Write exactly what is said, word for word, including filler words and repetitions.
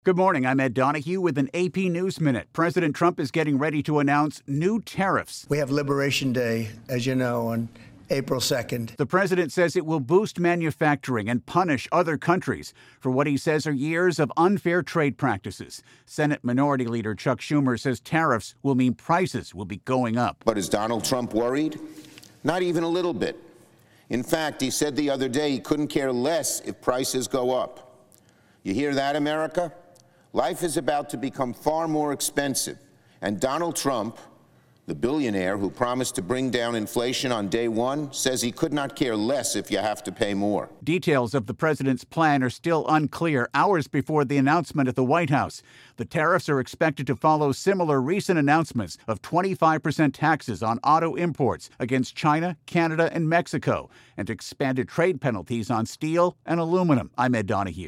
Good morning. I'm Ed Donahue with an A P News Minute. President Trump is getting ready to announce new tariffs. We have Liberation Day, as you know, on April second. The president says it will boost manufacturing and punish other countries for what he says are years of unfair trade practices. Senate Minority Leader Chuck Schumer says tariffs will mean prices will be going up. But is Donald Trump worried? Not even a little bit. In fact, he said the other day he couldn't care less if prices go up. You hear that, America? Life is about to become far more expensive, and Donald Trump, the billionaire who promised to bring down inflation on day one, says he could not care less if you have to pay more. Details of the president's plan are still unclear hours before the announcement at the White House. The tariffs are expected to follow similar recent announcements of twenty-five percent taxes on auto imports against China, Canada, and Mexico, and expanded trade penalties on steel and aluminum. I'm Ed Donahue.